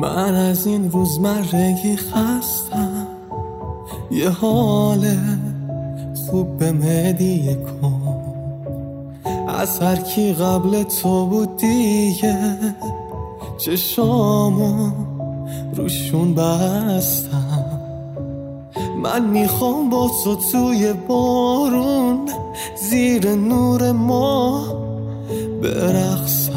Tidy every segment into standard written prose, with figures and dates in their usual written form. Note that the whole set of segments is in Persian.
من از این روزمرگی خستم، یه حال خوب به هدیه کن. از هر کی قبل تو بود دیگه چشامو روشون بستم. من میخوام با تو توی بارون زیر نور ما برقصم.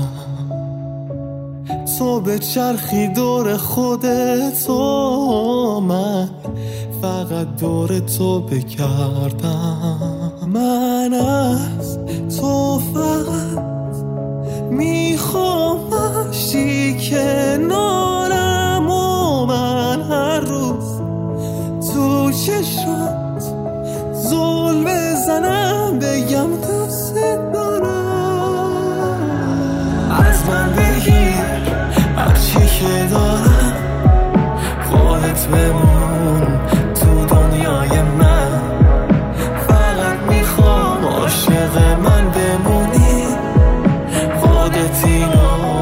تو به چرخی دور خودت و من فقط دور تو بگردم. من از تو فقط میخوام باشی کنارم و من هر روز تو چشمت زل بزنم بگم دوست دارم. از من بگیر هرچی که دارم، خودت بمون تو دنیای من. فقط میخوام عاشق من بمونی، خودت اینو